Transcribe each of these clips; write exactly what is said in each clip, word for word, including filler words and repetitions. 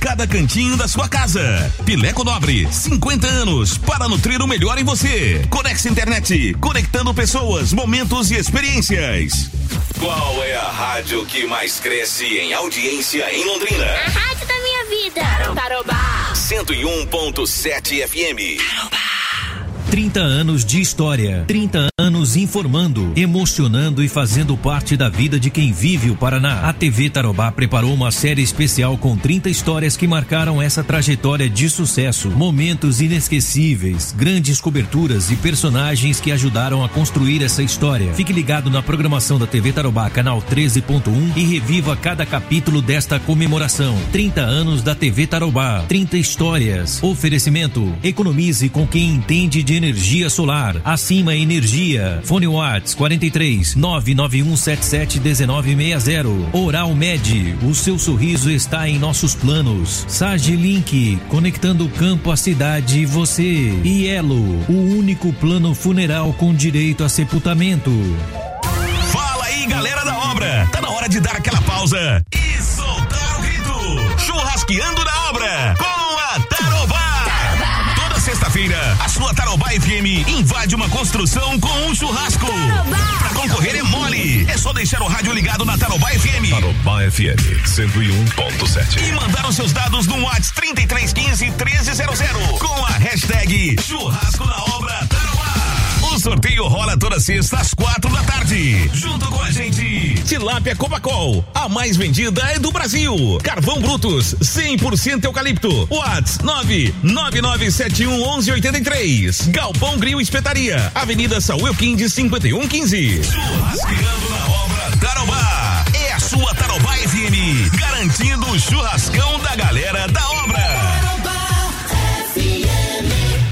cada cantinho da sua casa. Pileco Nobre, cinquenta anos para nutrir o melhor em você. Conex Internet, conectando pessoas, momentos e experiências. Qual é a rádio que mais cresce em audiência em Londrina? A rádio da minha vida. Tarobá. cento e um ponto sete F M. Tarobá. trinta anos de história, trinta anos informando, emocionando e fazendo parte da vida de quem vive o Paraná. A T V Tarobá preparou uma série especial com trinta histórias que marcaram essa trajetória de sucesso, momentos inesquecíveis, grandes coberturas e personagens que ajudaram a construir essa história. Fique ligado na programação da T V Tarobá, canal treze ponto um, e reviva cada capítulo desta comemoração. trinta anos da T V Tarobá, trinta histórias. Oferecimento: economize com quem entende de energia solar. Acima Energia. Fone Whats quarenta e três, nove nove um sete sete um nove seis zero. Oral Med, o seu sorriso está em nossos planos. Sagilink, conectando o campo à cidade e você. E Elo, o único plano funeral com direito a sepultamento. Fala aí, galera da obra. Tá na hora de dar aquela pausa e soltar o grito. Churrasqueando na obra com a Tarobá. Sexta-feira, a sua Tarobá F M invade uma construção com um churrasco. Tarobá. Pra concorrer é mole. É só deixar o rádio ligado na Tarobá F M. Tarobá F M cento e um ponto sete. E mandar os seus dados no WhatsApp trinta e três quinze, treze zero zero com a hashtag Churrasco na Obra Tarobá. O sorteio rola toda sexta às quatro da tarde. Junto com a gente, Tilápia Copacol, a mais vendida é do Brasil. Carvão Brutus, cem por cento eucalipto. WhatsApp nove nove nove sete um um um oito três. Galpão Grill Espetaria, Avenida Saúl Quindes, cinquenta e um quinze. Churrasqueando na Obra Tarobá. É a sua Tarobá F M, garantindo o churrascão da galera da obra. Tarobá F M.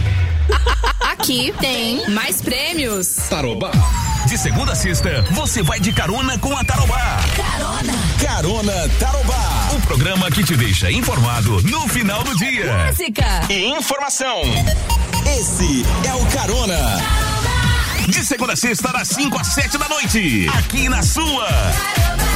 Aqui tem mais prêmios. Tarobá. De segunda a sexta, você vai de carona com a Tarobá. Carona. Carona Tarobá. Um programa que te deixa informado no final do dia. Música e informação. Esse é o Carona. Tarobá. De segunda a sexta, das cinco às sete da noite. Aqui na sua. Tarobá.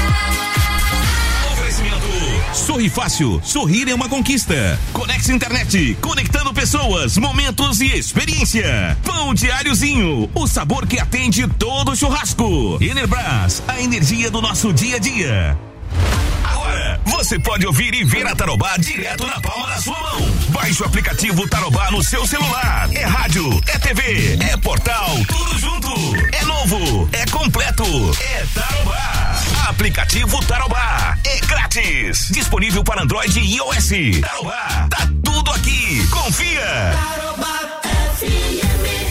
Oferecimento. Sorri Fácil, sorrir é uma conquista. Conex Internet, conectando pessoas, momentos e experiência. Pão Diáriozinho, o sabor que atende todo churrasco. Enerbras, a energia do nosso dia a dia. Agora, você pode ouvir e ver a Tarobá direto na palma da sua mão. Baixe o aplicativo Tarobá no seu celular. É rádio, é T V, é portal, tudo junto. É novo, é completo, é Tarobá. Aplicativo Tarobá, é grátis. Disponível para Android e iOS. Tarobá, tá tudo aqui. Confia. Tarobá F M.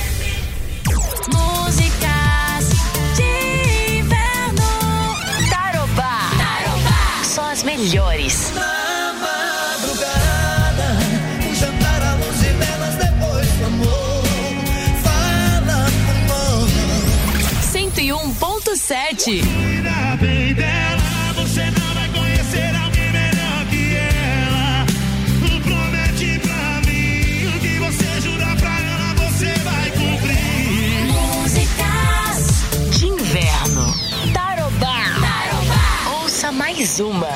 Músicas de inverno. Tarobá. Tarobá. Só as melhores. Na madrugada, um jantar à luz de velas depois do amor. Fala com cento e um ponto sete. Cuida bem dela, você não vai conhecer alguém melhor que ela. Promete pra mim o que você jurar pra ela, você vai cumprir. Músicas de inverno. Tarobá. Tarobá. Ouça mais uma.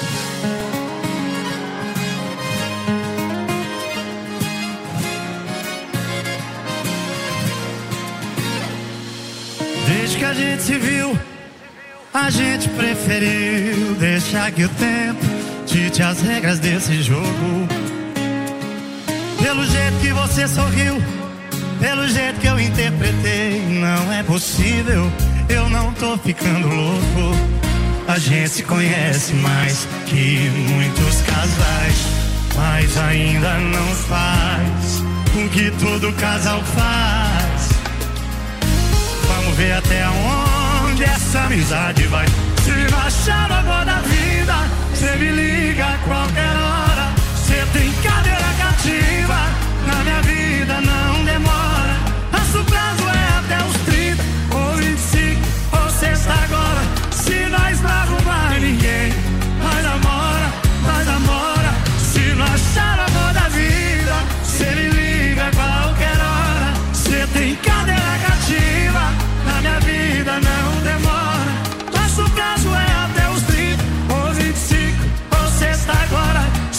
Desde que a gente se viu, a gente preferiu deixar que o tempo dite as regras desse jogo. Pelo jeito que você sorriu, pelo jeito que eu interpretei, não é possível, eu não tô ficando louco. A gente se conhece mais que muitos casais, mas ainda não faz o que todo casal faz. Vamos ver até onde essa amizade vai. Se não achar a boa da vida, cê me liga a qualquer hora. Cê tem cadeira cativa, na minha vida não demora. Nosso prazo é até os trinta ou vinte e cinco ou sexta agora. Se nós não arrumar ninguém, nós namora, nós namora. Se não achar a boa da vida, cê me liga a qualquer hora. Cê tem cadeira cativa, na minha vida não demora. Nosso prazo é até os trinta ou vinte e cinco ou sexta agora.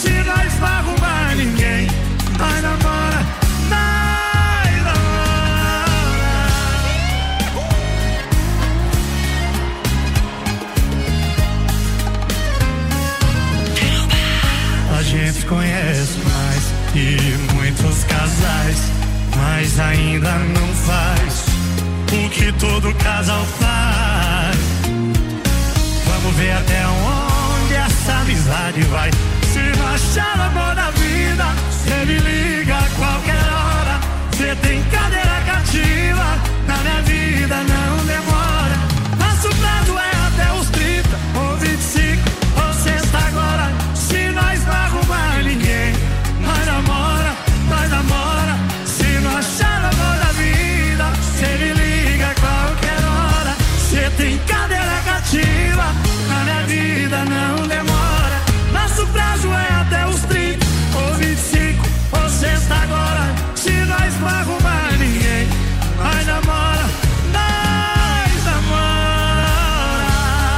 conhece mais que muitos casais, mas ainda não faz o que todo casal faz. Vamos ver até onde essa amizade vai. Se não achar o amor da vida, cê me liga a qualquer hora. Cê tem cadeira cativa, na minha vida não demora. Nosso prazo é até os trinta ou vinte e cinco ou sexta agora. Se nós não arrumar ninguém, nós namora, nós namora. Se não achar o amor da vida, cê me liga a qualquer hora. Cê tem cadeira cativa, na minha vida não demora. Nosso prazo é até os trinta ou vinte e cinco ou sexta agora. Se nós não arrumar ninguém, nós namora, nós namora.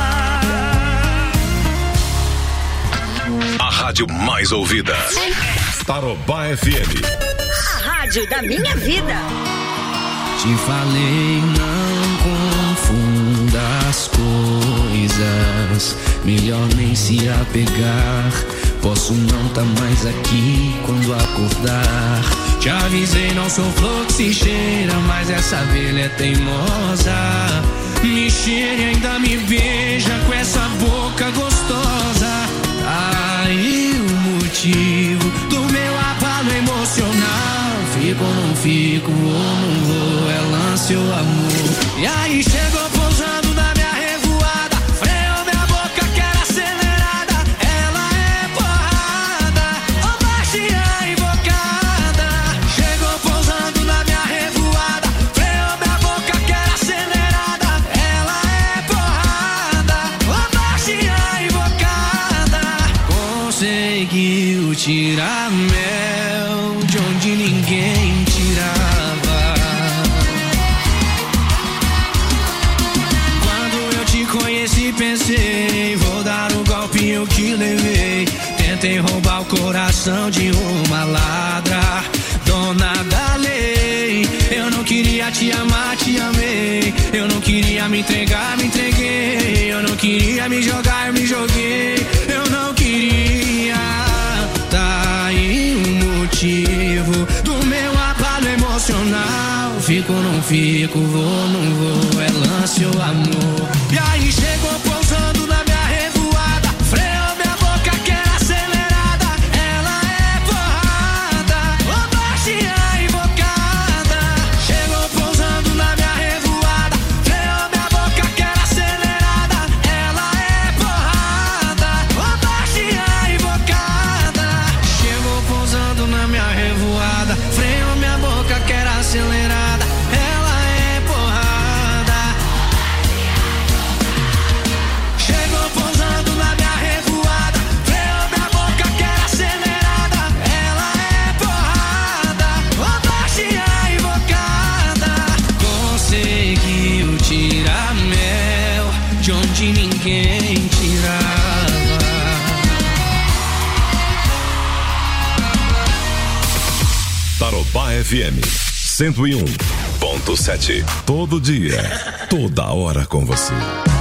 A rádio mais ouvida. Tarobá F M. A rádio da minha vida. Te falei, não confunda as coisas. Melhor nem se apegar. Posso não tá mais aqui quando acordar. Te avisei, não sou flor que se cheira, mas essa abelha é teimosa. Me cheira e ainda me beija com essa boca gostosa. Aí o motivo do meu abalo emocional. Fico ou não fico, vou não vou, é lance ou amor. E aí chegou pousando na minha revoada, freou minha boca que era acelerada. Ela é porrada, ô baixinha invocada. Chegou pousando na minha revoada, freou minha boca que era acelerada. Ela é porrada, ô baixinha invocada. Conseguiu tirar mel de onde ninguém tirava. Quando eu te conheci pensei, vou dar o golpe eu que levei. Tentei roubar o coração de uma ladra, dona da lei. Eu não queria te amar, te amei. Eu não queria me entregar, me entreguei. Eu não queria me jogar, me joguei. Eu não queria. Tá aí o motivo do meu abalo emocional. Fico ou não fico, vou não vou, é lance ou amor. E aí chegou pousando na minha revoada, freou minha boca que era acelerada. Ela é porrada, ô baixinha invocada. Chegou pousando na minha revoada, freou minha boca que era acelerada. Ela é porrada, ô baixinha invocada. Chegou pousando na minha revoada, freou minha boca que era acelerada. Ela é porrada. Chegou pousando na minha revoada, freou minha boca que era acelerada. Ela é porrada, ô baixinha invocada. Conseguiu tirar mel de onde ninguém tirava. Tarobá F M cento e um ponto sete. Todo dia, toda hora com você.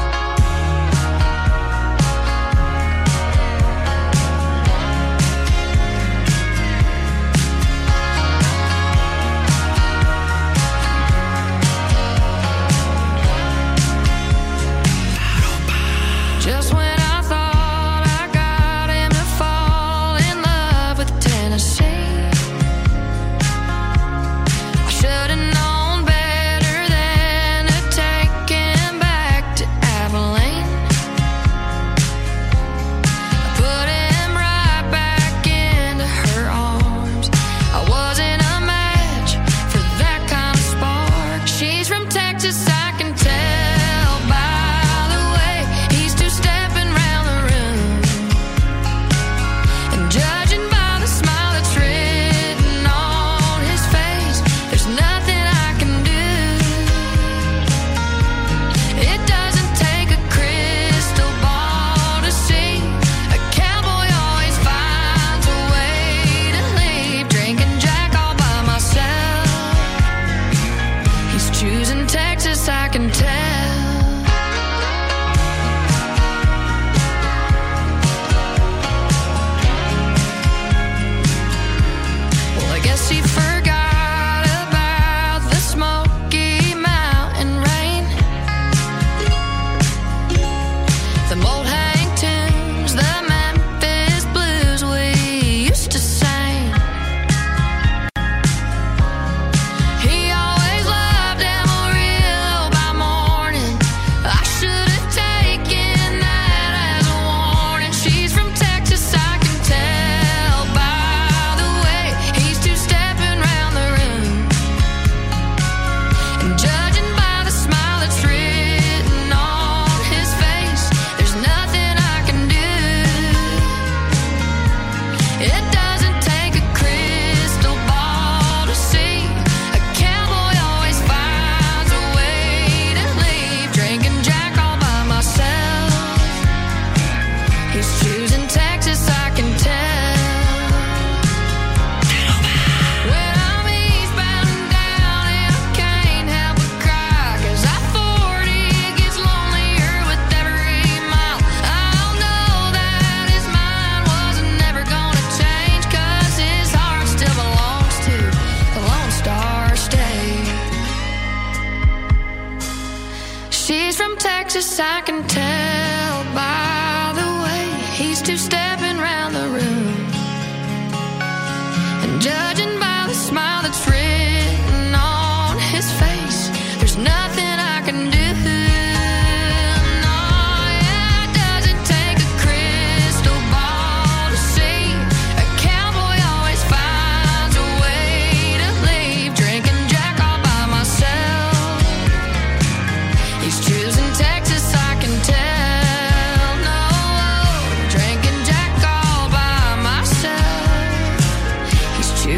Just when I thought I got him to fall in love with Tennessee, I should've known better than to take him back to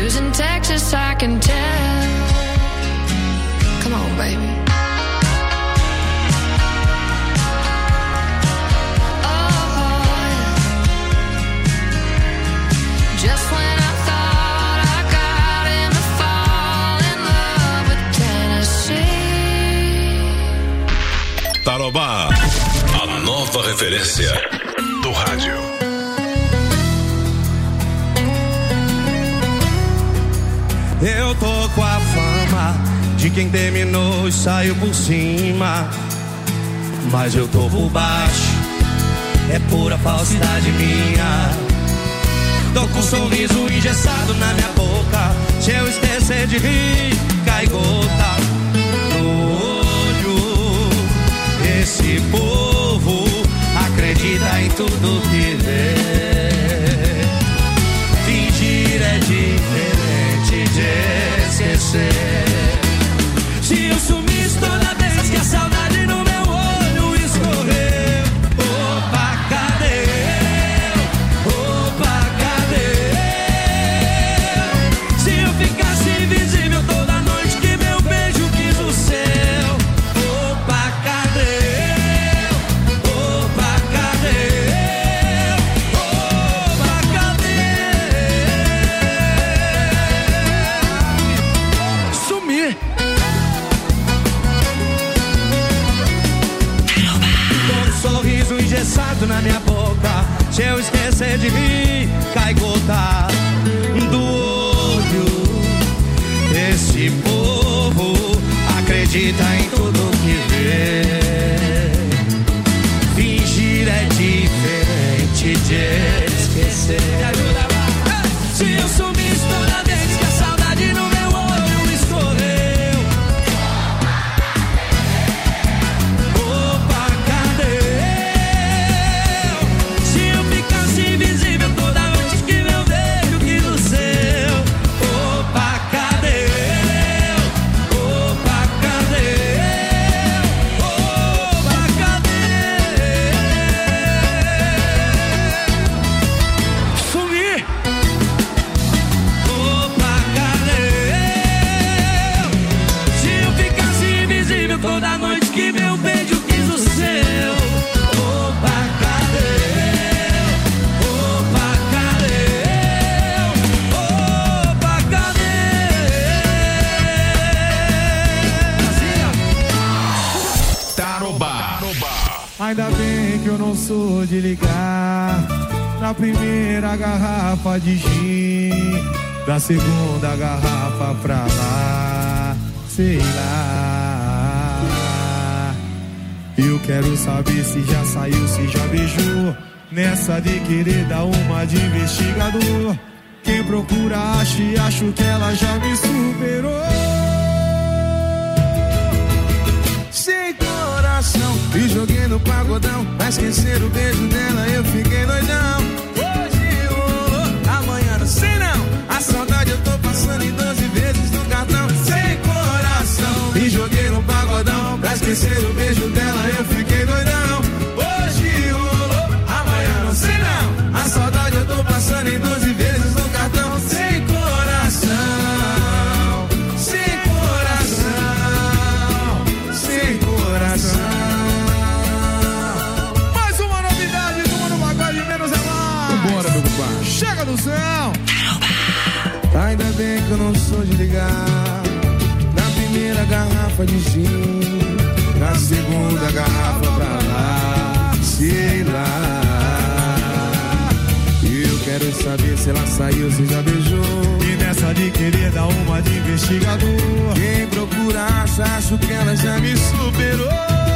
Houston, Texas, I can tell. Come on, baby. Just when I thought I got him to fall in love with Tennessee. Tarobá, a nova referência do rádio. Eu tô com a fama de quem terminou e saiu por cima, mas eu tô por baixo, é pura falsidade minha. Tô com um sorriso engessado na minha boca, se eu esquecer de rir, cai gota no olho. Esse povo acredita em tudo que vê. Fingir é diferente de esquecer. Se eu sumisse toda vez que a saudade no meu olho escorreu, opa, cadê eu? Opa, cadê eu? Se eu ficasse invisível toda noite que meu beijo quis o céu, opa, cadê eu? Opa, cadê eu? Opa, cadê eu? Sumir. Sorriso engessado na minha boca, se eu esquecer de rir, cai gota do olho. Esse povo acredita em tudo que vê. Fingir é diferente de esquecer. Se eu sumisse toda vez que a saudade no meu olho escorreu, opa, cadê eu? Se eu ficasse invisível toda noite que meu beijo quis o seu, opa, cadê eu? Opa, cadê eu? Opa, cadê eu? Sumir. Opa, cadê eu? Se eu ficasse invisível toda noite que meu beijo quis o seu, opa, cadê eu? Opa, cadê eu? Opa, cadê eu? Tarobá. Ainda bem que eu não sou de ligar na primeira garrafa de gin, da segunda garrafa pra lá, sei lá. Eu quero saber se já saiu, se já beijou, nessa de querer dar uma de investigador. Quem procura acha e acho que ela já me superou. Sem coração, me joguei no pagodão, pra esquecer o beijo dela eu fiquei doidão. Hoje rolou, amanhã não sei não, a saudade eu tô passando em doze vezes no cartão. Sem coração, me joguei no pagodão, pra esquecer o beijo dela eu fiquei doidão. Hoje rolou, amanhã não sei não, a saudade eu tô passando em doze vezes no cartão. Sem coração, sem coração, sem coração. Mais uma novidade do Mano Pagode, menos é mais. Bora, meu compadre. Chega no céu. Ainda bem que eu não sou de ligar na primeira garrafa de gin, na segunda garrafa pra lá, sei lá. Eu quero saber se ela saiu, se já beijou, e nessa de querer dar uma de investigador. Quem procura acha, acho que ela já me superou.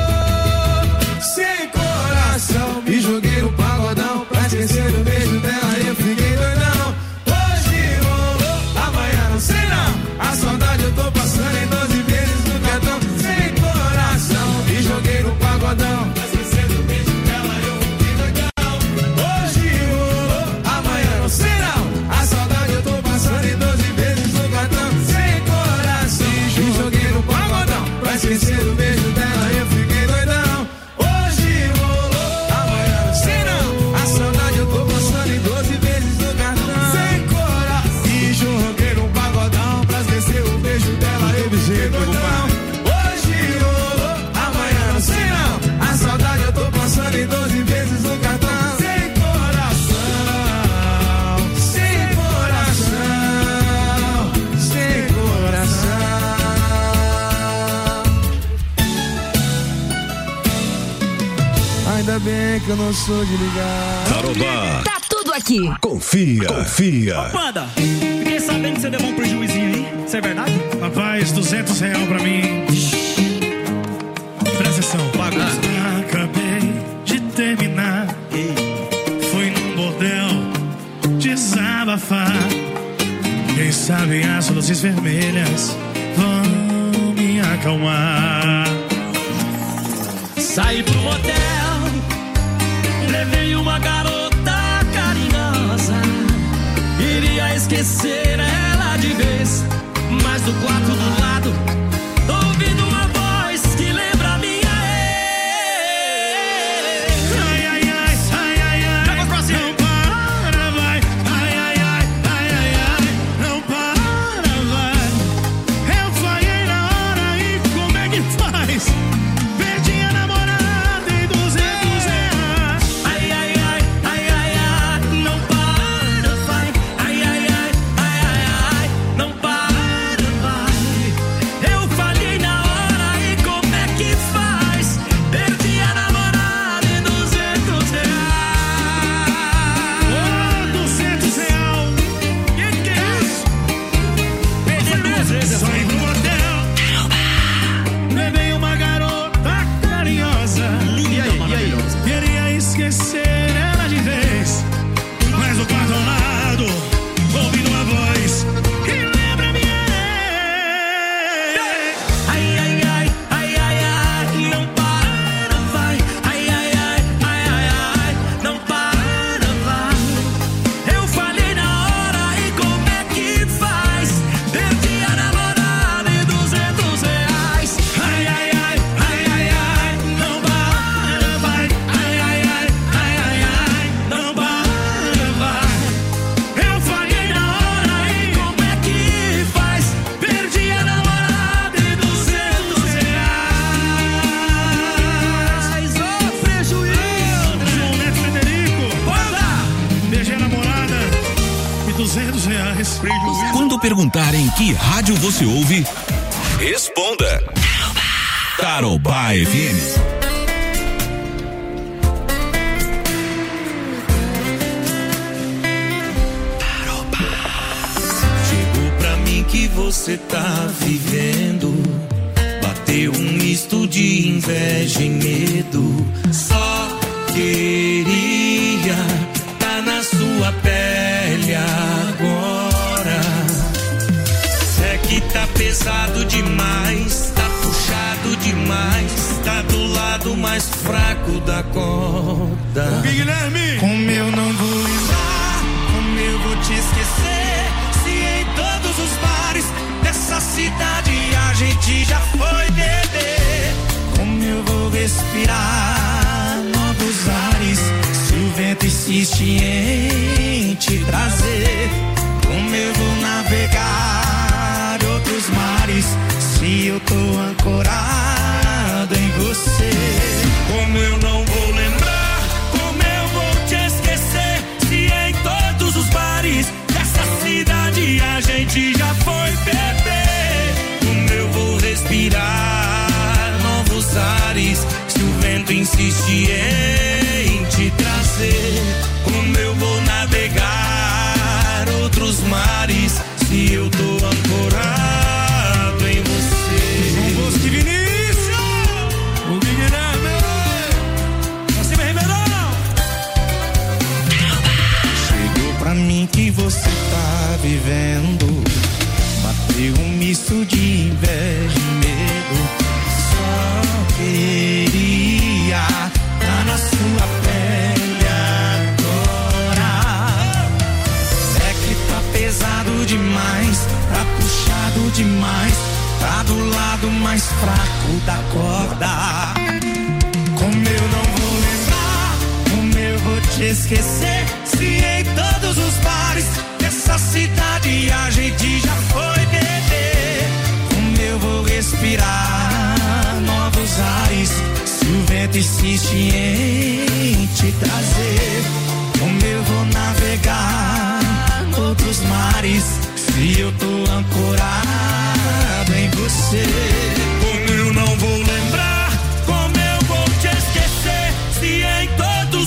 Sem coração, me joguei no pagodão, pra esquecer o beijo dela eu fiquei doidão. Hoje rolou, amanhã não sei não, a saudade eu tô passando em doze vezes no cartão. Sem coração, me joguei no pagodão, pra esquecer o beijo dela eu fiquei doidão. Hoje rolou, amanhã não sei não, a saudade eu tô passando em doze vezes no cartão. Sem coração, me joguei no pagodão, pra esquecer o beijo dela eu fiquei doidão. Hoje rolou, amanhã não sei não, a saudade eu tô passando que eu não sou de ligar. Tarobá. Tá tudo aqui. Confia, confia. Ô, Panda, fiquei sabendo que você levou um prejuizinho aí. Isso é verdade? Rapaz, duzentos reais pra mim. Presta atenção. Bagunça. Ah, acabei de terminar. Fui num bordel desabafar. Quem sabe as luzes vermelhas vão me acalmar. Saí pro motel, levei uma garota carinhosa. Iria esquecer ela de vez, mas do quarto do lado, ouvindo uma voz que lembra minha ex. Ai, ai, ai, ai, ai, ai. Vamos pra cima. Não para, vai. Ai, ai, ai, ai, ai, ai. Não para, vai. Eu falhei na hora e como é que faz? Perdi a namorada e duzentos reais. Ai, ai, ai, ai, ai, ai, não para, vai. Ai, ai, ai, ai, ai, ai, não para, vai. Eu falhei na hora e como é que faz? Perdi a namorada e duzentos reais. Ô, duzentos reais. Que que é isso? Perdi duas vezes. Saí pro motel. Levei uma garota carinhosa. Linda, maravilhosa. Queria esquecer ela de vez, mas o quarto ao lado, ouvindo uma voz que lembra minha ex. Ai, ai, ai, ai, ai, ai, não para, vai. Ai, ai, ai, ai, ai, ai, não para, vai. Eu falhei na hora e como é que faz? Perdi a namorada e duzentos reais. Ai, ai, ai, ai, ai, ai, não para, vai. Ai, ai, ai, ai, ai, ai, não para, vai. Eu falhei na hora e como é que faz? Perdi a namorada e duzentos reais. Ô, prejuízo. João Neto Frederico, Banda! beijei a namorada e duzentos reais. Prejuízo. Quando perguntarem que rádio você ouve, responda. Tarobá F M. Chegou pra mim que você tá vivendo. Bateu um misto de inveja e medo. Só queria tá na sua pele agora. É que tá pesado demais, tá puxado demais, tá do lado mais fraco da corda. Guilherme, Como eu não vou lembrar, como eu vou te esquecer, se em todos os bares dessa cidade a gente já foi beber. Como eu vou respirar novos ares, se o vento insiste em te trazer. Como eu vou navegar outros mares, se eu tô ancorado em você. Como eu não vou lembrar, como eu vou te esquecer, se em todos os bares dessa cidade a gente já foi beber. Como eu vou respirar novos ares, se o vento insiste em te trazer. Como eu vou navegar outros mares, se eu tô ancorado em você. João Bosco e Vinícius, o Guilherme, você me revelou. Chegou pra mim que você tá vivendo. Bateu um misto de inveja e medo. Só queria tá na sua pele agora. É que tá pesado demais, tá puxado demais, tá do lado mais fraco da corda. Como eu não vou lembrar, como eu vou te esquecer, se em todos os bares dessa cidade a gente já foi beber. Como eu vou respirar novos ares, se o vento insiste em te trazer. Como eu vou navegar outros mares, se eu tô ancorado em você. Como eu não vou lembrar, como eu vou te esquecer, se em todos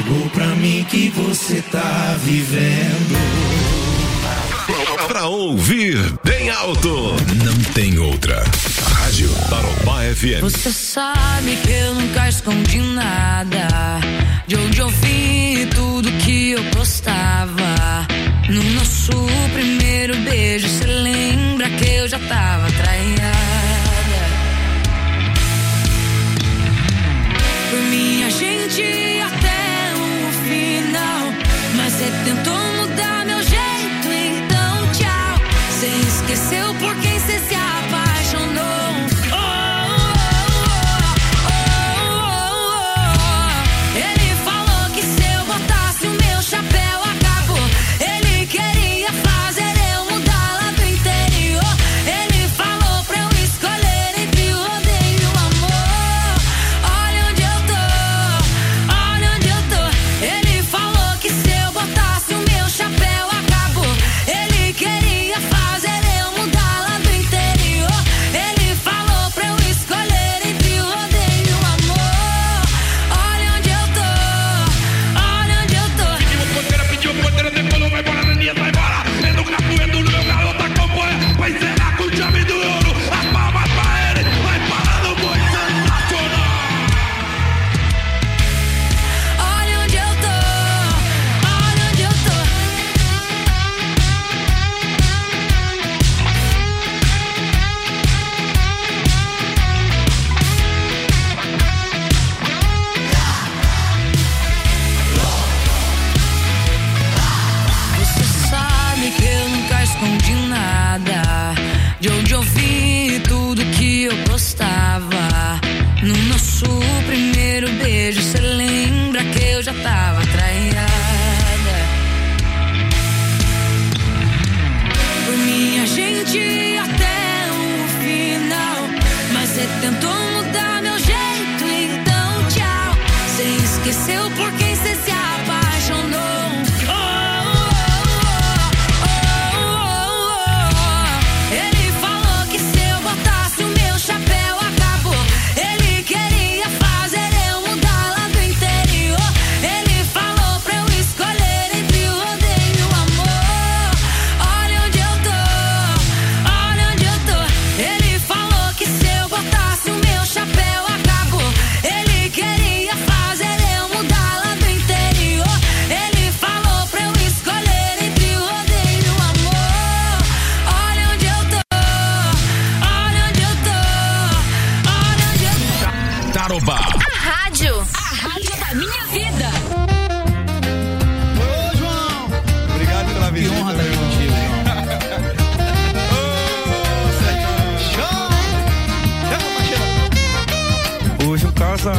Chegou pra mim que você tá vivendo. Pra ouvir bem alto, não tem outra. Rádio Tarobá F M. Você sabe que eu nunca escondi nada. De onde eu vim, tudo que eu postava. No nosso primeiro beijo, cê lembra que eu já tava traída. Foi minha gente até o final, mas cê tentou mudar meu jeito, então tchau. Cê esqueceu por quem cê se apaixonou. No nosso primeiro beijo, cê lembra que eu já tava traída. Foi minha gente até o final, mas cê tentou mudar meu jeito, então tchau. Cê esqueceu por quem cê se apaixonou. Tarobá. A rádio. A rádio da minha vida. Ô, João. Obrigado pela visita. Que honra estar aqui contigo, João. Hoje um casal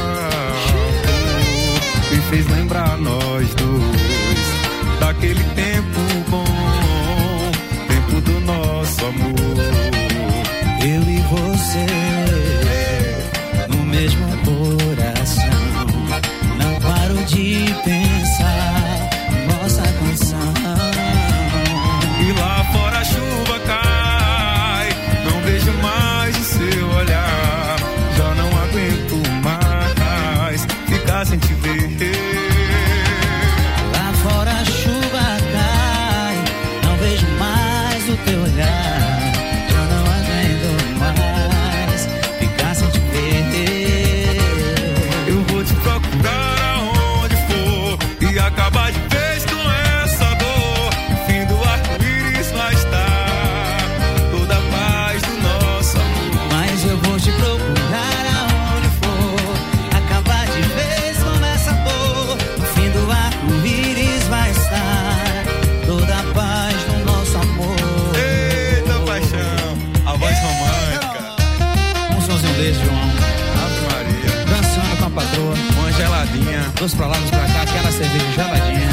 me fez lembrar nós dois daquele tempo bom, tempo do nosso amor. Eu e você no mesmo coração, não paro de pensar nossa canção. E lá fora a chuva cai, não vejo mais o seu olhar, já não aguento mais ficar sem te ver. Lá fora a chuva cai, não vejo mais o teu olhar, já não aguento mais ficar sem te ver. Eu vou te procurar aonde for e acabar de vez com essa dor. O fim do arco-íris vai estar, toda a paz do nosso amor. Mas eu vou te procurar aonde for, acabar de vez com essa dor. O fim do arco-íris vai estar, toda a paz do nosso amor. Eita paixão, a voz romântica. Um somzinho desse, João. Ave Maria. Dançando com a patroa, uma geladinha, dois pra lá, dois pra cá, aquela cerveja geladinha.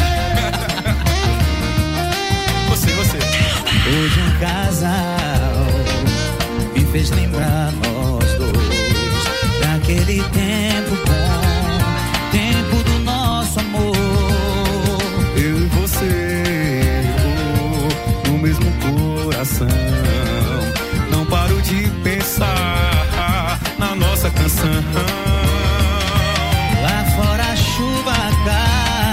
Você, você. Hoje um casal me fez lembrar nós dois daquele tempo bom, tempo do nosso amor. Eu e você, oh, no mesmo coração, não paro de pensar na nossa canção. Lá fora a chuva cai,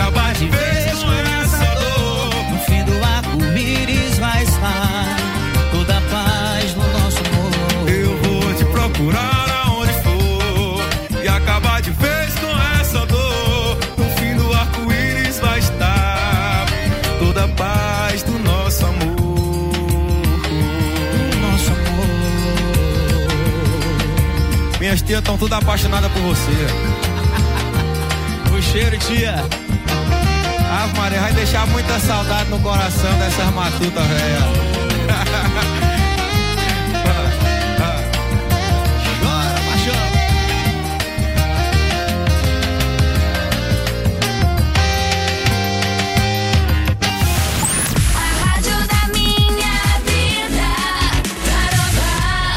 acabar de vez com essa dor. No fim do arco-íris vai estar toda a paz no nosso amor. Eu vou te procurar aonde for e acabar de vez com essa dor. No fim do arco-íris vai estar toda a paz do nosso amor. Nosso amor. Minhas tias estão todas apaixonadas por você. O cheiro, tia. Ave Maria, vai deixar muita saudade no coração dessas matutas velhas. Chora, paixão. A rádio da minha vida, Tarobá.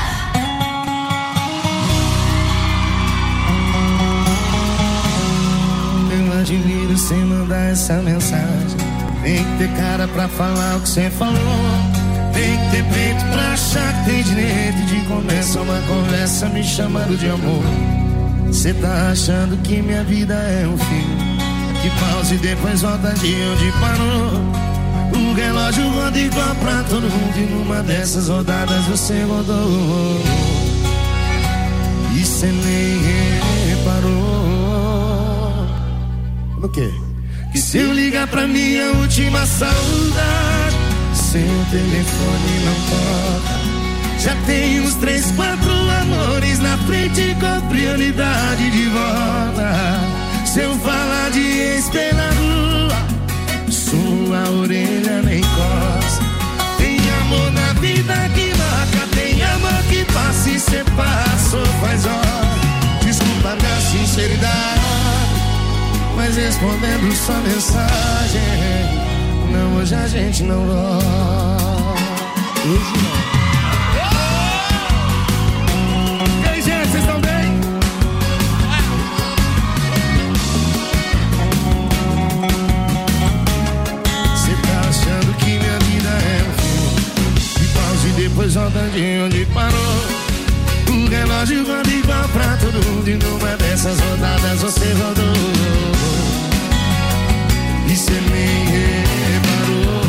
Eu admiro você mandar essa mensagem. Tem que ter cara pra falar o que você falou. Tem que ter peito pra achar que tem direito de começar uma conversa me chamando de amor. Cê tá achando que minha vida é um filme que pausa e depois volta de onde parou. O relógio roda igual pra todo mundo e numa dessas rodadas você rodou. E cê nem reparou. No quê? Que se eu ligar pra minha última saudade, seu telefone não toca. Já tem uns três, quatro amores na frente com prioridade de volta. Se eu falar de ex pela rua, sua orelha nem coça. Tem amor na vida que marca, tem amor que passa e cê passou faz hora. Desculpa minha sinceridade, mas respondendo sua mensagem, não, hoje a gente não volta. Hoje não. E aí, gente, vocês estão bem? Você tá achando que minha vida é um filme que pausa e depois volta de onde parou. O relógio roda igual pra todo mundo e numa dessas rodadas você rodou. E cê nem reparou.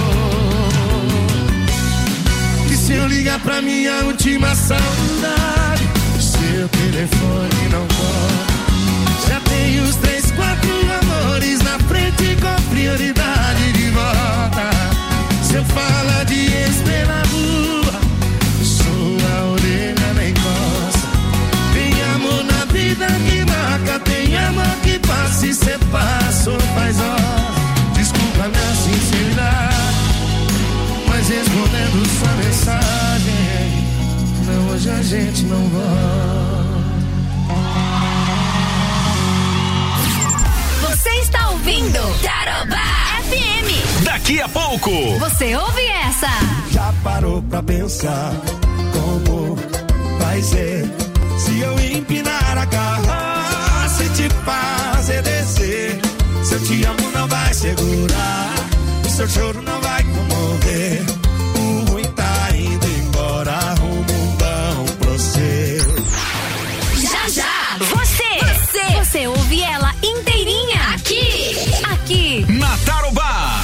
Que se eu ligar pra minha última saudade, seu telefone não toca. Já tem os três, quatro amores na frente com prioridade de volta. Se eu falar de ex pela rua, sua orelha nem coça. Tem amor na vida que marca, tem amor que passa e cê passou faz hora. Desculpa minha sinceridade, mas respondendo sua mensagem, não, hoje a gente não volta. Você está ouvindo Tarobá F M. Daqui a pouco Você ouve essa? Já parou pra pensar como vai ser se eu empinar a carroça e te fazer descer? Seu te amo não vai segurar, o seu choro não vai comover. O ruim tá indo embora, rumo um bom pro seu. Já, já. Você, você, você ouve ela inteirinha aqui, aqui na Tarobá.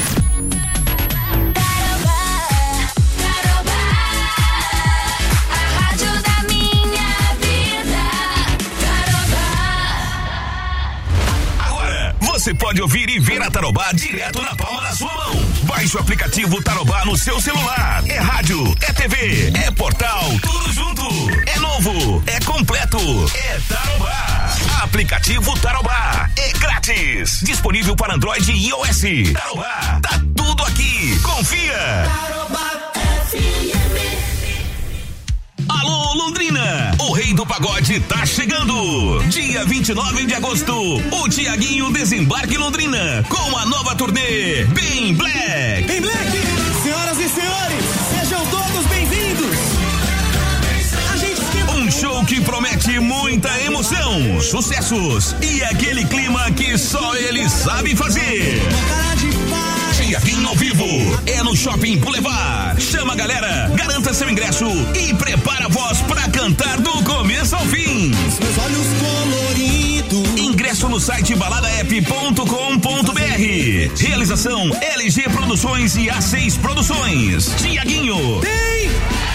Você pode ouvir e ver a Tarobá direto na palma da sua mão. Baixe o aplicativo Tarobá no seu celular. É rádio, é T V, é portal, tudo junto. É novo, é completo, é Tarobá. Aplicativo Tarobá, é grátis. Disponível para Android e iOS. Tarobá, tá tudo aqui. Confia. Tarobá F M. Alô, Londrina! O Rei do Pagode tá chegando! Dia vinte e nove de agosto, o Tiaguinho desembarca em Londrina com a nova turnê Bem Black! Bem Black! Senhoras e senhores, sejam todos bem-vindos! A gente esquenta... Um show que promete muita emoção, sucessos e aquele clima que só ele sabe fazer. Tiaguinho ao vivo é no Shopping Boulevard. Chama a galera, garanta seu ingresso e prepara a voz pra cantar do começo ao fim. Meus olhos coloridos. Ingresso ingresso no site balada app ponto com ponto br. Realização L G Produções e A seis Produções. Tiaguinho. Tem!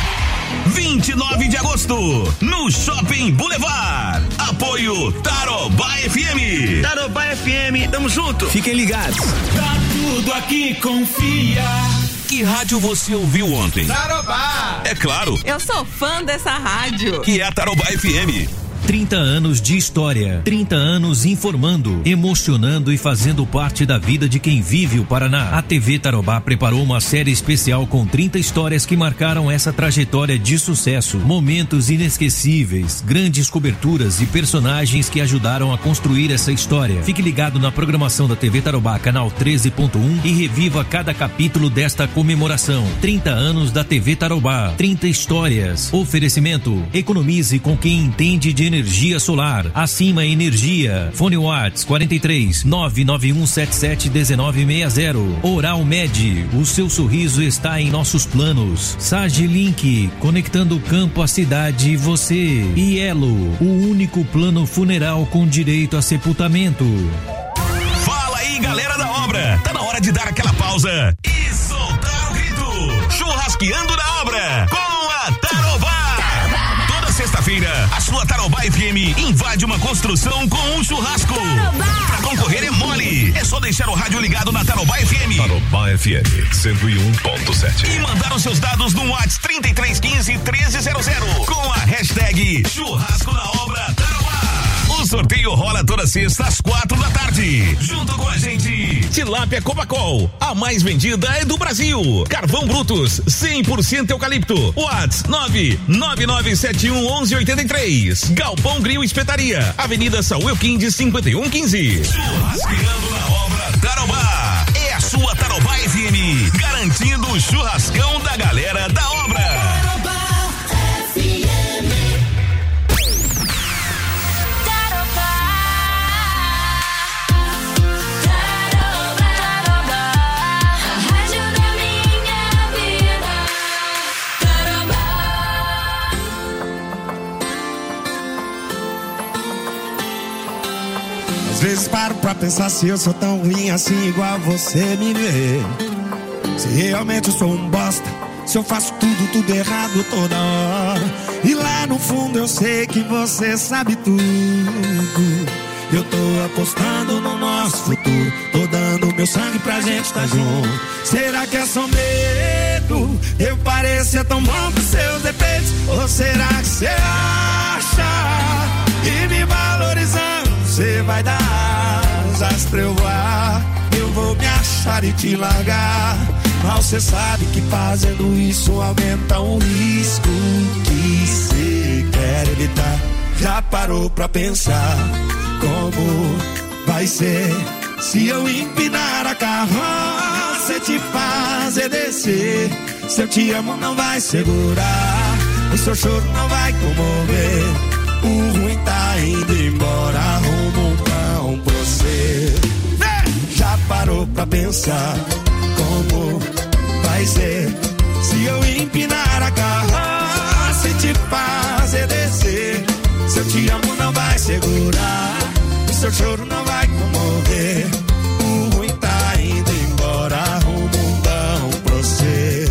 vinte e nove de agosto, no Shopping Boulevard. Apoio Tarobá F M. Tarobá F M, tamo junto. Fiquem ligados. Tá tudo aqui, confia. Que rádio você ouviu ontem? Tarobá. É claro. Eu sou fã dessa rádio. Que é a Tarobá F M. trinta anos de história, trinta anos informando, emocionando e fazendo parte da vida de quem vive o Paraná. A T V Tarobá preparou uma série especial com trinta histórias que marcaram essa trajetória de sucesso. Momentos inesquecíveis, grandes coberturas e personagens que ajudaram a construir essa história. Fique ligado na programação da T V Tarobá, canal treze ponto um, e reviva cada capítulo desta comemoração. trinta anos da T V Tarobá, trinta histórias. Oferecimento: economize com quem entende de energia solar. Acima Energia. Fone Whats quarenta e três, nove nove um sete sete um nove seis zero. Oral Med, o seu sorriso está em nossos planos. Sage Link, conectando o campo à cidade e você. E Elo, o único plano funeral com direito a sepultamento. Fala aí, galera da obra. Tá na hora de dar aquela pausa e soltar o grito. Churrasqueando na obra com a Tarobá. Sexta-feira, a sua Tarobá F M invade uma construção com um churrasco. Tarobá. Pra concorrer é mole. É só deixar o rádio ligado na Tarobá F M. Tarobá F M cento e um ponto sete. E mandar os seus dados no WhatsApp trinta e três quinze, treze zero zero com a hashtag Churrasco na Obra Tarobá. O sorteio rola toda sexta às quatro da tarde. Junto com a gente, Tilápia Copacol, a mais vendida é do Brasil. Carvão Brutus, cem por cento eucalipto. WhatsApp nove nove nove sete um um um oito três. Galpão Grill Espetaria, Avenida Saúl Elquinde cinquenta e um quinze. Churrasqueando na Obra Tarobá. É a sua Tarobá F M, garantindo o churrascão da galera da obra. Tarobá F M. Às vezes paro pra pensar se eu sou tão ruim assim igual você me vê. Se realmente eu sou um bosta, se eu faço tudo, tudo errado toda hora. E lá no fundo eu sei que você sabe tudo. Eu tô apostando no nosso futuro, tô dando meu sangue pra gente tá junto. Será que é só medo? Eu parecia tão bom com seus defeitos. Ou será que você acha que me valorizando você vai dar asas pra eu voar? Eu vou me achar e te largar. Mas você sabe que fazendo isso aumenta o risco que você quer evitar. Já parou pra pensar como vai ser se eu empinar a carroça e te fazer descer? Se eu te amo não vai segurar, o seu choro não vai comover. O ruim tá indo embora, arruma um pão pra você. Já parou pra pensar como vai ser se eu empinar a carroça e te fazer descer? Se eu te amo não vai segurar, o seu choro não vai comover. O ruim tá indo embora, arruma um pão pra você.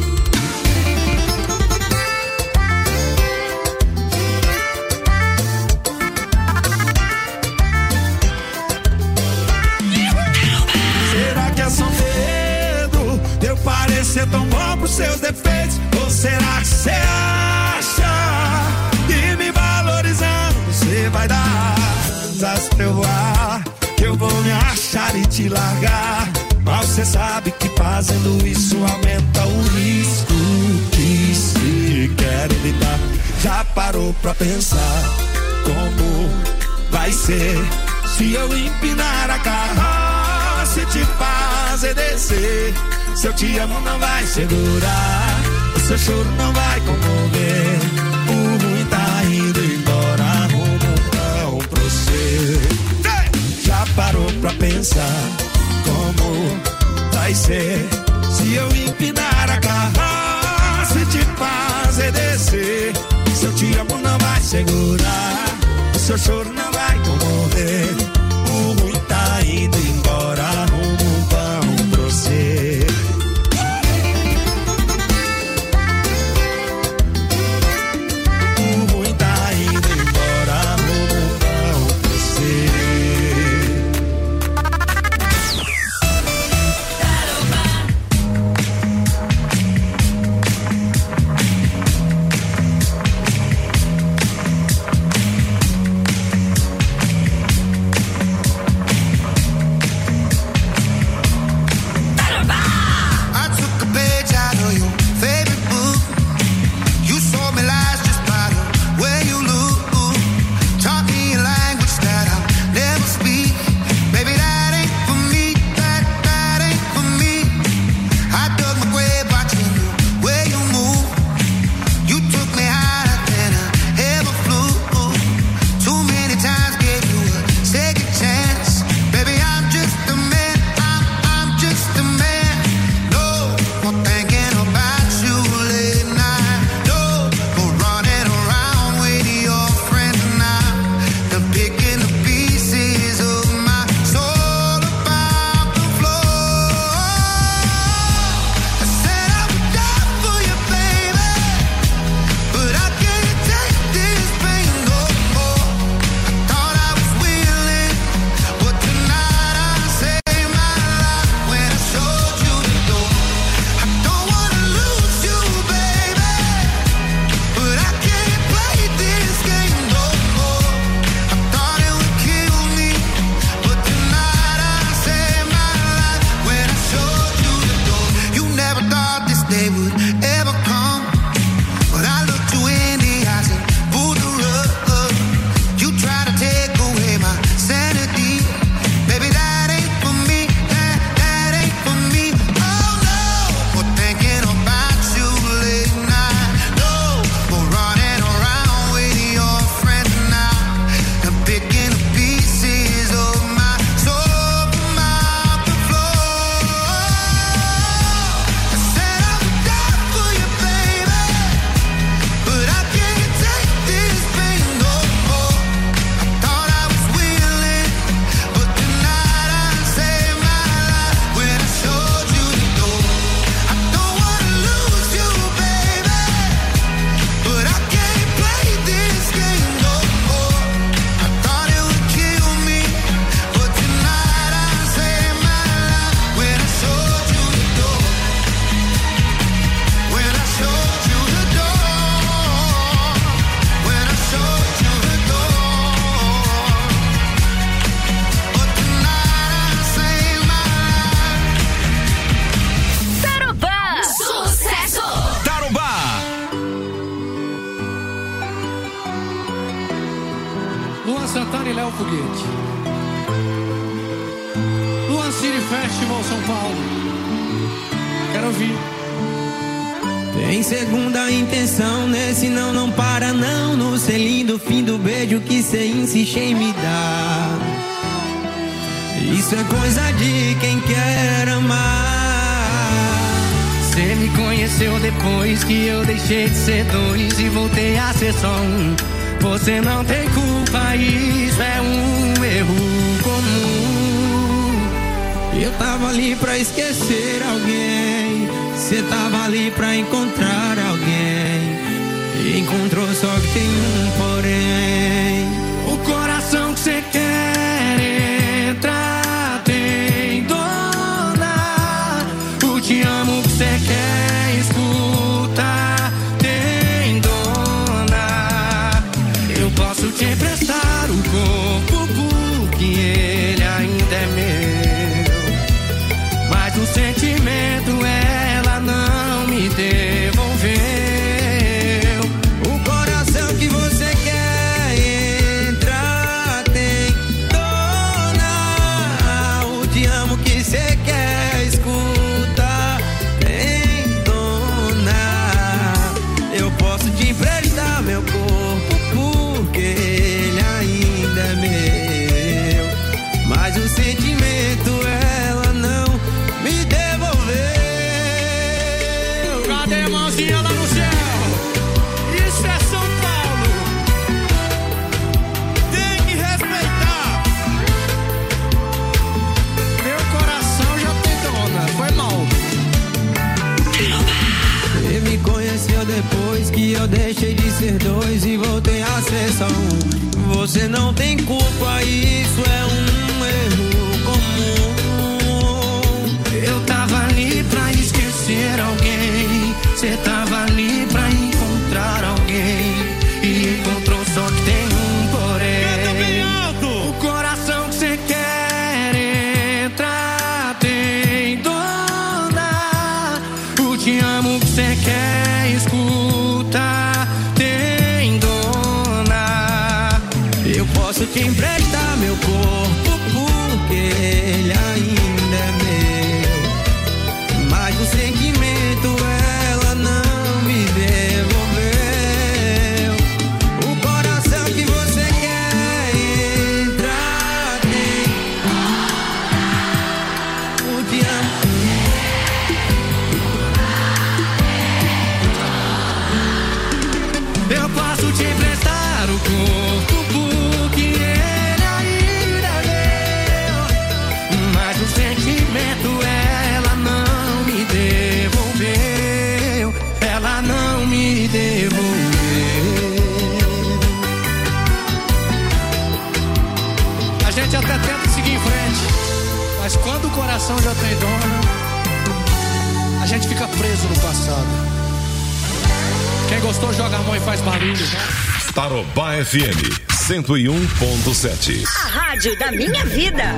Será que é só medo de eu parecer tão bom pros seus defeitos? Ou será que você acha que me valorizando você vai dar asas pra eu voar? Que eu vou me achar e te largar. Mas você sabe que fazendo isso aumenta o risco que se quer evitar. Já parou pra pensar como vai ser se eu empinar a carroça e te fazer descer? Se eu te amo não vai segurar, o seu choro não vai comover. O ruim tá indo embora, arruma um pão pra você. Já parou pra pensar como vai ser se eu empinar a carroça e te fazer descer? Se eu te amo não vai segurar, o seu choro não vai comover. Festival São Paulo. Quero ouvir. Tem segunda intenção, nesse não, não para não. No selinho do fim do beijo que cê insiste em me dar. Isso é coisa de quem quer amar. Cê me conheceu depois que eu deixei de ser dois e voltei a ser só um. Você não tem culpa, isso é um erro comum. Eu tava ali pra esquecer alguém, cê tava ali pra encontrar alguém. E encontrou, só que tem um porém. O coração que cê quer entrar tem dona. O te amo que cê quer escutar tem dona. Eu posso te emprestar o corpo porque ele ainda é meu, mas o sentimento ela não me devolveu. O coração que você quer entrar tem dona. O te amo que você quer escutar tem dona. Eu posso te emprestar meu corpo porque ele ainda é meu, mas o sentimento ela não me devolveu. Cadê a mãozinha lá no céu? Isso é São Paulo. Tem que respeitar. Meu coração já tem dona. Foi mal. Você me conheceu depois que eu deixei de ser dois e voltei a ser só um. Você não tem culpa, isso é um erro comum. Eu tava ali pra esquecer alguém, cê tava ali pra encontrar alguém. E encontrou, só que tem um porém. O coração que cê quer entrar tem dona. O te amo que cê quer escutar tem dona. Eu posso te emprestar meu corpo porque ele ainda é meu, mas o sentimento ela não me devolveu. O coração que você quer entrar tem o te amo. Eu posso te emprestar o corpo porque ele ainda é meu, mas o sentimento ela não me devolveu. Ela não me devolveu. A gente até tenta seguir em frente, mas quando o coração já tem dona, a gente fica preso no passado. Quem gostou joga a mão e faz barulho, né? Tarobá F M cento e um ponto sete. A rádio da minha vida.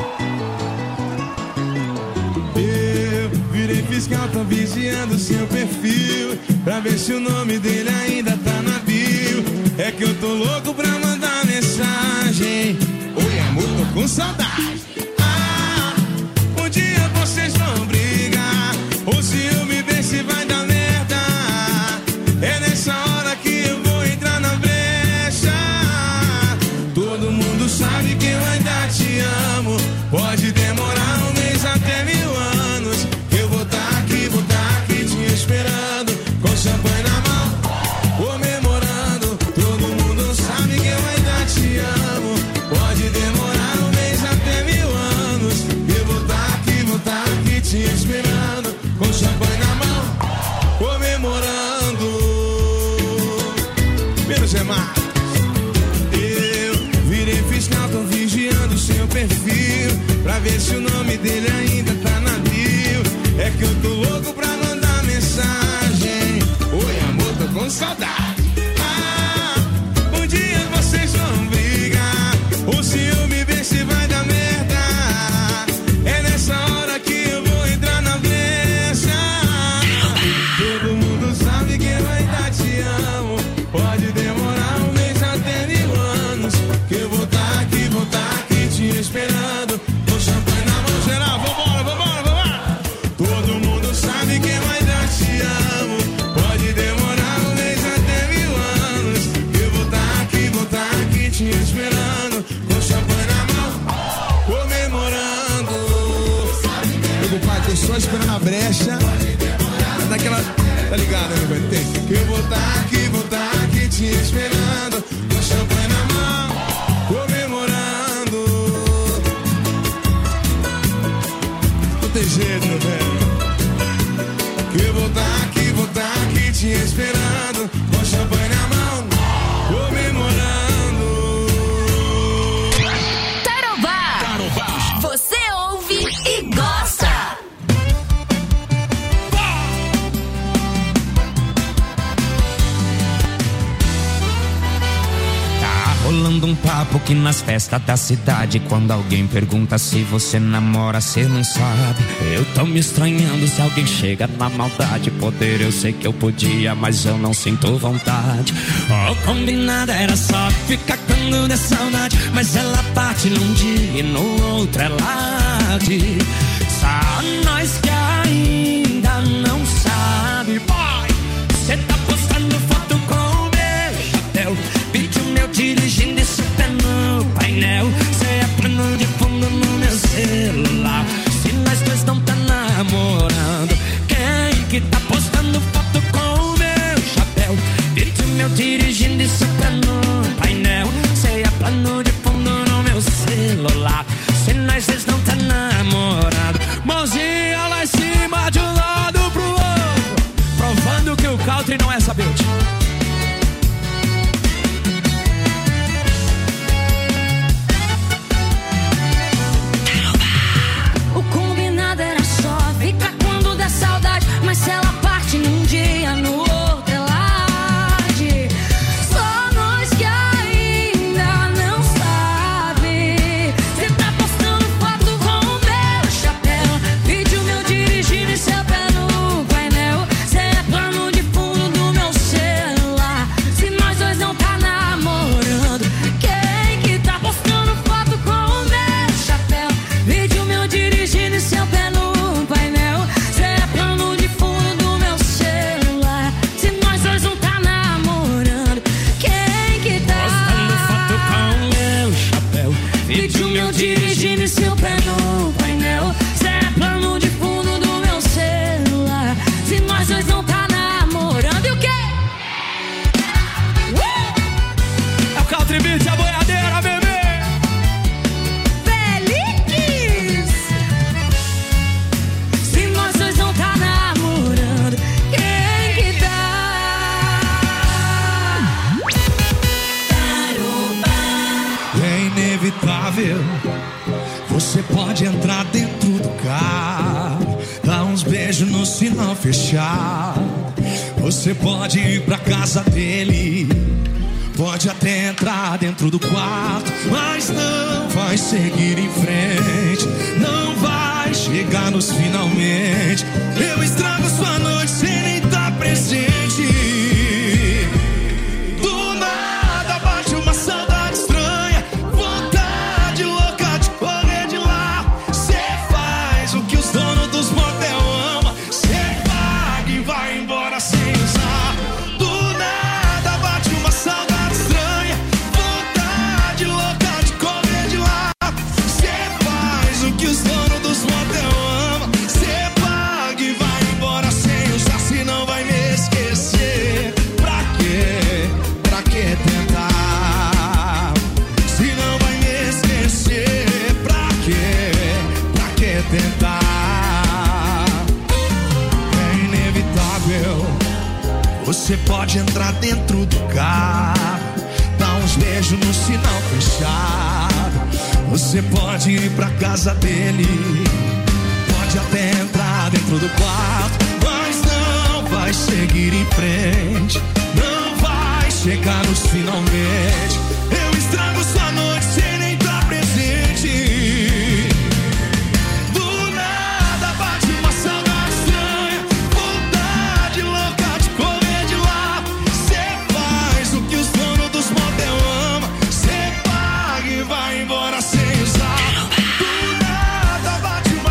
Eu virei fiscal, tô vigiando seu perfil pra ver se o nome dele ainda tá na bio. É que eu tô louco pra mandar mensagem. Oi amor, tô com saudade. Ah, um dia vocês vão brigar, ou se eu me ver se vai dar merda. É nessa hora que eu vou entrar na brecha. Todo mundo sabe que eu ainda te amo. Pode demorar um mês até mil anos. Eu vou tá aqui, vou tá aqui te esperando, com champanhe na mão, comemorando. Todo mundo sabe que eu ainda te amo. Pode demorar um mês até mil anos. Eu vou tá aqui, vou tá aqui te esperando, com champanhe na mão, comemorando. Menos é mais. Eu virei fiscal, tô vigiando seu perfil pra ver se o nome dele ainda tá na bio. É que eu tô louco pra mandar mensagem. Oi amor, tô com saudade. Ah, um dia vocês vão brigar, ou se eu me ver se vai dar merda. É nessa hora que eu vou entrar na brecha. Todo mundo sabe que eu ainda te amo. Pode demorar um mês até mil anos, que eu vou tá aqui, vou tá aqui te esperando, com champanhe na mão, geral. tô só esperando a brecha. Daquela, tá ligado, né, velho? Tem que eu vou tá aqui, vou tá aqui te esperando, com champanhe na mão, comemorando. Não tem jeito, meu velho. Que eu vou tá aqui, vou tá aqui te esperando, com champanhe na mão, comemorando. Tarobá. Tarobá. Você ouve e gosta. Rolando um papo que nas festas da cidade, quando alguém pergunta se você namora, cê não sabe. Eu tô me estranhando se alguém chega na maldade. Poder eu sei que eu podia, mas eu não sinto vontade. O combinado era só ficar quando der saudade, mas ela parte num dia e no outro ela diz. Só nós que ainda não sabe. Boy, cê tá postando foto com o meu chapéu, vídeo meu dirigindo esse pé no painel. Cê é plano de fundo no meu celular. Se nós dois não tá namorando, quem que tá postando foto com o meu chapéu, vídeo meu dirigindo esse pé no painel. Cê é plano de fundo no meu celular. Se nós dois não tá namorando, mãozinha lá em cima de um lado pro outro, provando que o country não é saber. Saudade, mas se ela parte num dia, no outro ela diz. Só nós que ainda não sabe. Cê tá postando foto com o meu chapéu, vídeo meu dirigindo e seu pé no painel. Cê é plano de fundo do meu celular. Se nós dois não tá namorando, quem que tá postando foto com o meu chapéu, vídeo meu dirigindo e seu pé no painel. Dirigindo seu pé no painel. Cê é plano de fundo do meu celular. Se nós dois não tá namorando, e o quê? Uh! É o Country Beat, a boiadeira, bebê. Feliz! Se nós dois não tá namorando, quem que tá? É inevitável. Você pode entrar dentro do carro, dar uns beijos no sinal fechado. Você pode ir pra casa dele, pode até entrar dentro do quarto, mas não vai seguir em frente, não vai chegar nos finalmente. Eu estrago sua noite sem nem estar presente. Do nada bate uma saudade estranha, vontade louca de correr de lá. Cê faz o que os donos dos motel amam, cê paga e vai embora sem usar. Do nada bate uma saudade estranha, vontade louca de correr de lá. Cê faz o que os donos dos motel amam, cê paga e vai embora sem usar. Se não vai me esquecer, pra quê? Pra que tentar? Se não vai me esquecer, pra quê? Pra que tentar? É inevitável. Você pode entrar dentro do carro, dar uns beijos no sinal fechado. Você pode ir pra casa dele, pode até entrar dentro do quarto, mas não vai seguir em frente, não vai chegar nos finalmente. Eu estrago sua noite sem nem estar presente. Do nada bate uma saudade estranha, vontade louca de correr de lá. Cê faz o que os donos dos motel amam, cê paga e vai embora sem usar. Do nada bate uma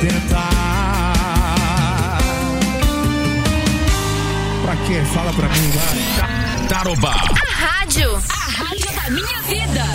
tentar. Pra quê? Fala pra mim, vai. Tarobá. A rádio. A rádio da minha vida.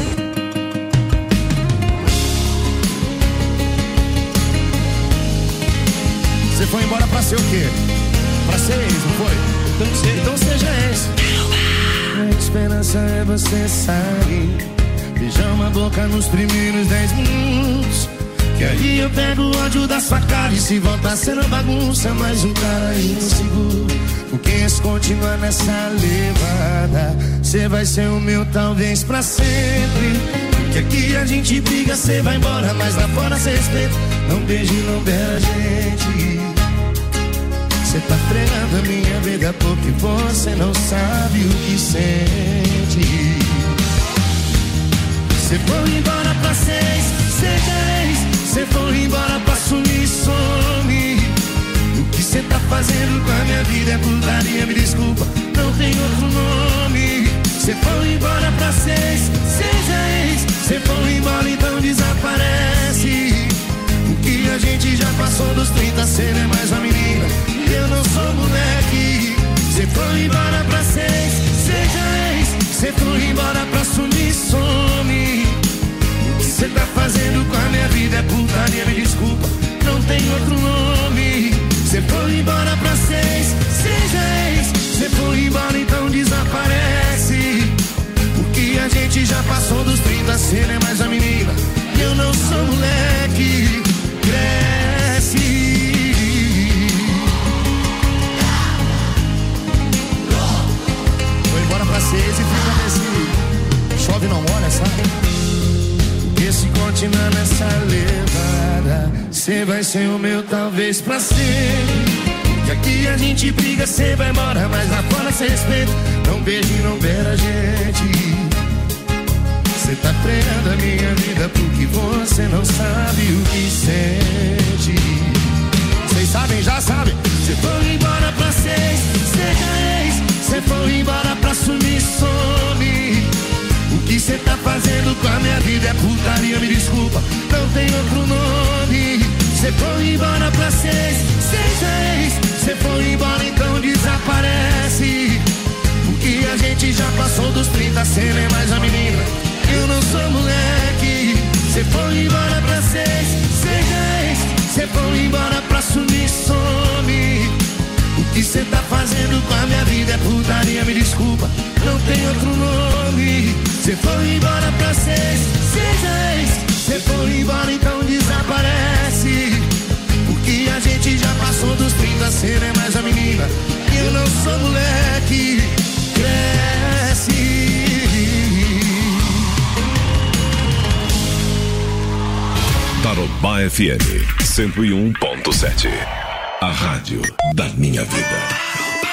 Você foi embora pra ser o quê? Pra ser ex, não foi? Então, sei. Então seja ex. A esperança é você sair, beijar uma boca nos primeiros dez minutos, que aí eu pego o ódio da sua cara. E se voltar a ser uma bagunça, mais um cara inseguro. Porque se continuar nessa levada, cê vai ser o meu talvez pra sempre. Porque aqui a gente briga, cê vai embora, mas lá fora cê respeita. Não beije, não beija a gente. Cê tá fregando a minha vida porque você não sabe o que sente. Cê foi embora pra seis, seja ex. Cê foi embora pra sumir, some. O que cê tá fazendo com a minha vida é putaria, me desculpa, não tem outro nome. Cê foi embora pra seis, seja ex. Cê foi embora, então desaparece. O que a gente já passou dos trinta, cê não é mais uma menina, eu não sou moleque. Cê foi embora pra seis, seja ex. Cê foi embora pra sumir, some. O que cê tá fazendo com a minha vida é putaria, me desculpa, não tem outro nome. Cê foi embora pra seis, seja ex. Cê foi embora, então desaparece. O que a gente já passou dos trinta, cê não é mais a menina, eu não sou moleque. Cresce. Foi embora pra seis e fica nesse chove não molha, sabe? Porque se continuar nessa levada, cê vai ser o meu talvez pra sempre. Que aqui a gente briga, cê vai embora, mas lá fora cê respeita. Não beije, não beira a gente. Cê tá treinando a minha vida porque você não sabe o que sente. Vocês sabem, já sabem. Cê foi embora pra seis, seja ex. Cê foi embora pra sumir, some. O que cê tá fazendo com a minha vida é putaria, me desculpa, não tem outro nome. Cê foi embora pra seis, seja ex. Cê foi embora, então desaparece. Porque a gente já passou dos trinta, cê não é mais a menina, eu não sou moleque. Cê foi embora pra seis, seja ex. Cê foi embora pra sumir, some. O que cê tá fazendo com a minha vida é putaria, me desculpa, não tem outro nome. Cê foi embora pra seis, seja ex. Cê foi embora, então desaparece. Porque a gente já passou dos trinta, cê não é mais a menina, eu não sou moleque. Cresce. Tarobá F M cento e um ponto sete. A rádio da minha vida.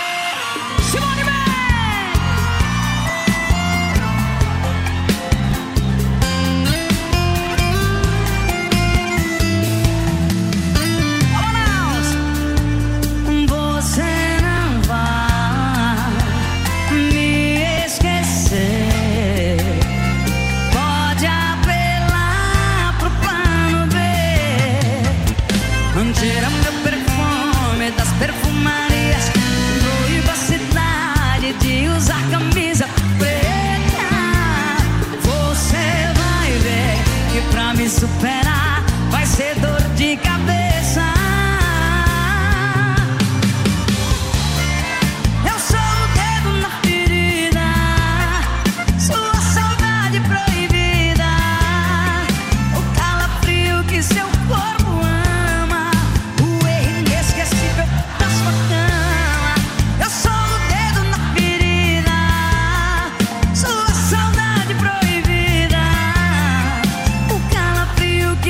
Tira meu perfume das perfumarias, proíba a cidade de usar camisa preta. Você vai ver que pra me superar vai ser dor de cabeça. Eu sou o dedo na ferida, sua saudade proibida, o calafrio que seu corpo ama, o erro inesquecível da sua cama. Eu sou o dedo na ferida, sua saudade proibida, o calafrio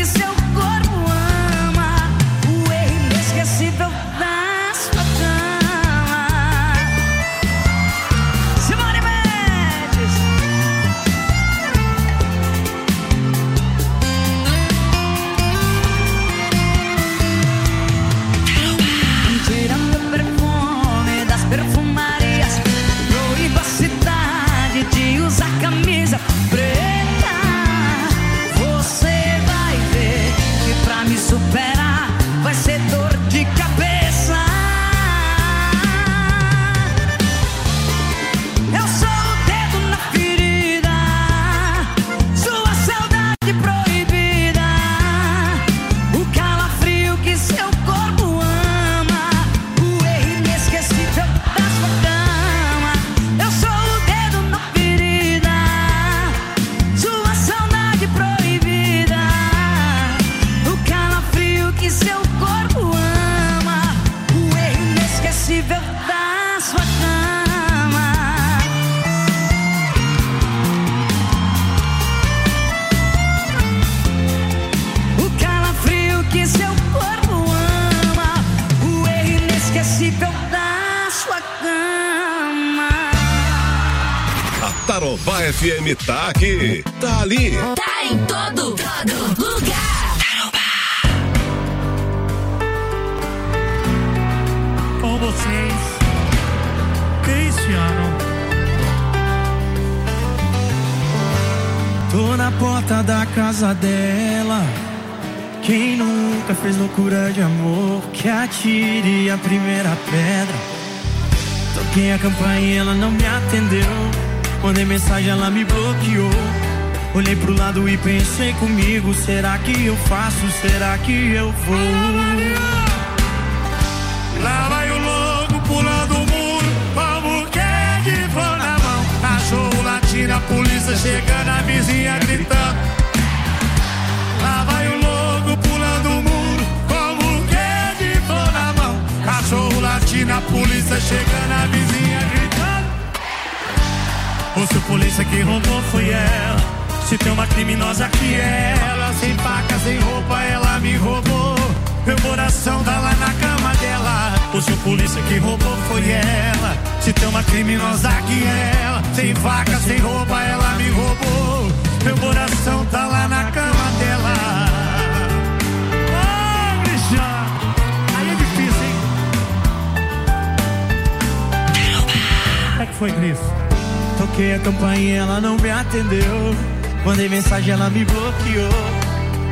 F M tá aqui, tá ali. Tá em todo, todo lugar. Com vocês, Cristiano. Tô na porta da casa dela. Quem nunca fez loucura de amor, que atire a primeira pedra. Toquei a campainha e ela não me atendeu. Mandei mensagem, ela me bloqueou. Olhei pro lado e pensei comigo: será que eu faço? Será que eu vou? Lá vai o louco pulando o muro, como quer de flor na mão. Cachorro latindo, a polícia chegando, a vizinha gritando. Lá vai o louco pulando o muro, como quer de flor na mão. Cachorro latindo, a polícia chegando, a vizinha gritando. Ou se o polícia que roubou foi ela, se tem uma criminosa que é ela. Sem faca, sem roupa, ela me roubou. Meu coração tá lá na cama dela. Ou se o polícia que roubou foi ela, se tem uma criminosa que é ela. Sem faca, sem roupa, ela me roubou. Meu coração tá lá na cama dela. Oh, Cristiano, aí é difícil, hein? Como é que foi, Cris? Toquei a campainha, ela não me atendeu. Mandei mensagem, ela me bloqueou.